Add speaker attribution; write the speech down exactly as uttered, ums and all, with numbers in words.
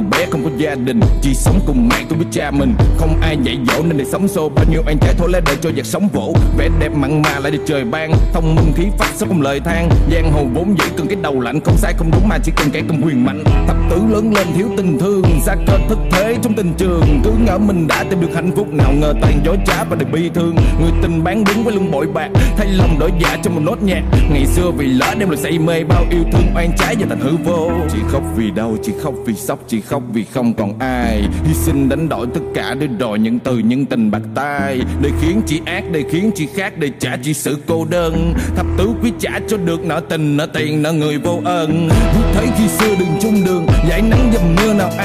Speaker 1: bé không có gia đình, chỉ sống cùng mẹ tôi với cha mình. Không ai dạy dỗ nên để sống xô, bao nhiêu anh trẻ thôi lấy đời cho giặc sống vỗ. Vẻ đẹp mặn mà lại được trời ban, thông minh khí phách sống cùng lời than. Giang hồ vốn dĩ cần cái đầu lạnh, không sai không đúng mà chỉ cần kẻ cầm quyền mạnh. Thập tử lớn lên thiếu tình thương, xa cơ thức thế trong tình trường. Cứ ngỡ mình đã tìm được hạnh phúc, nào ngờ toàn dối trá và đầy bi thương. Người tình bán đứng với lưng bội bạc, thay lòng đổi dạ cho một nốt nhạc. Ngày xưa vì lỡ đem lời say mê, bao yêu thương oan trái giờ thành hư vô. Chỉ khóc vì đau, chỉ khóc vì sốc, chỉ khóc vì không còn ai. Hy sinh đánh đổi tất cả để đòi những từ những tình bạc tai. Đời khiến chị ác, đời khiến chị khác, để trả chỉ sự cô đơn. Thập tứ quý trả cho được nợ tình, nợ tiền, nợ người vô ơn. Tôi thấy khi xưa đường chung đường, dải nắng dầm mưa nào